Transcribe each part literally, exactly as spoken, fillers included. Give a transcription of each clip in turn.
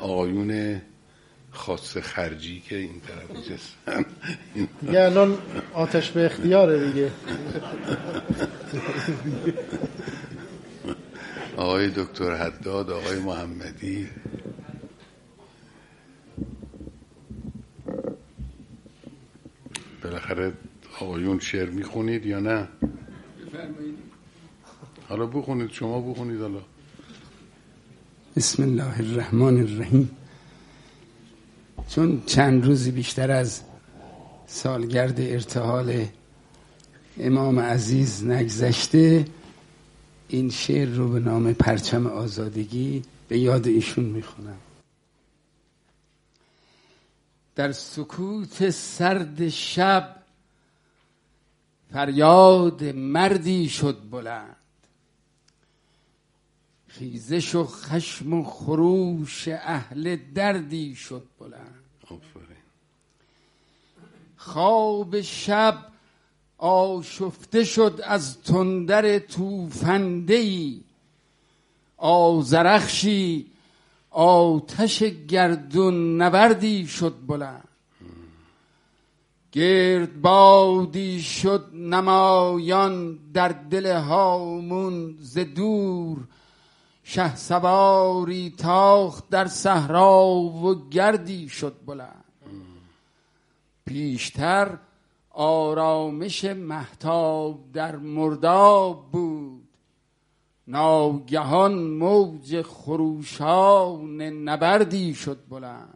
آقایون خاص خرجی که این طرف نشستن دیگه الان آتش به اختیاره دیگه. آقای دکتر حداد، آقای محمدی، بالاخره آقایون شعر میخونید یا نه؟ حالا بخونید، شما بخونید. حالا بسم الله الرحمن الرحیم. چون چند روزی بیشتر از سالگرد ارتحال امام عزیز نگذشته، این شعر رو به نام پرچم آزادگی به یاد ایشون میخونم. در سکوت سرد شب فریاد مردی شد بلند، خیزش و خشم و خروش اهل دردی شد بلند. خواب شب آشفته شد از تندر توفنده‌ای، آذرخشی آتش گردون نوردی شد بلند. گردبادی شد نمایان در دل هامون ز دور، شهسواری تاخت در صحرا و گردی شد بلند. پیشتر آرامش مهتاب در مرداب بود، ناگهان موج خروشان نبردی شد بلند.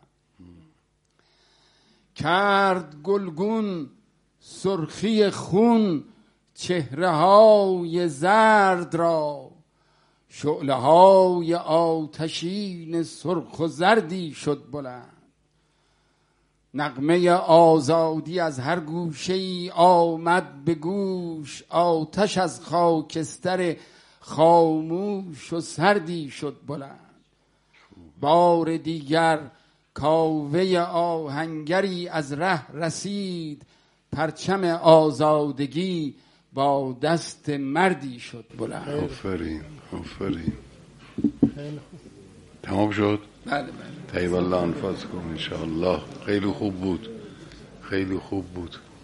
کرد گلگون سرخی خون چهره های زرد را، شعله های آتشین سرخ و زردی شد بلند. نغمه آزادی از هر گوشه‌ای آمد به گوش، آتش از خاکستر خاموش و سردی شد بلند. بار دیگر کاوه آهنگری از ره رسید، پرچم آزادگی با دست مردی شد بلند. آفرین آفرین. تمام شد؟ بله بله. طیب الله انفاسکم ان شاء الله. خیلی خوب بود، خیلی خوب بود.